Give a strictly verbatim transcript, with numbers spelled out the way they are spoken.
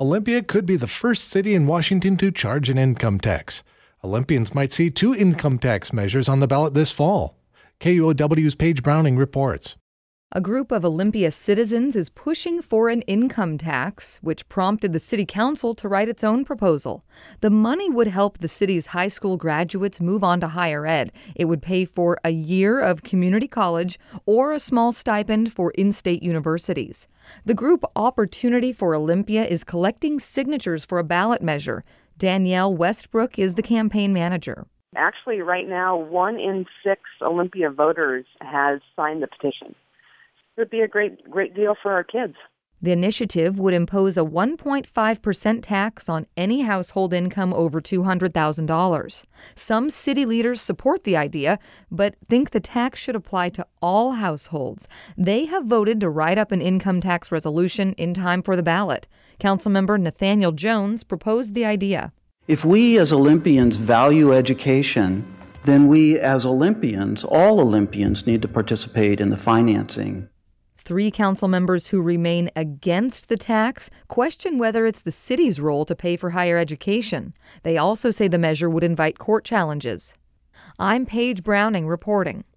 Olympia could be the first city in Washington to charge an income tax. Olympians might see two income tax measures on the ballot this fall. K U O W's Paige Browning reports. A group of Olympia citizens is pushing for an income tax, which prompted the city council to write its own proposal. The money would help the city's high school graduates move on to higher ed. It would pay for a year of community college or a small stipend for in-state universities. The group Opportunity for Olympia is collecting signatures for a ballot measure. Danielle Westbrook is the campaign manager. Actually, right now, one in six Olympia voters has signed the petition. It would be a great, great deal for our kids. The initiative would impose a one point five percent tax on any household income over two hundred thousand dollars. Some city leaders support the idea, but think the tax should apply to all households. They have voted to write up an income tax resolution in time for the ballot. Councilmember Nathaniel Jones proposed the idea. If we as Olympians value education, then we as Olympians, all Olympians, need to participate in the financing. Three council members who remain against the tax question whether it's the city's role to pay for higher education. They also say the measure would invite court challenges. I'm Paige Browning reporting.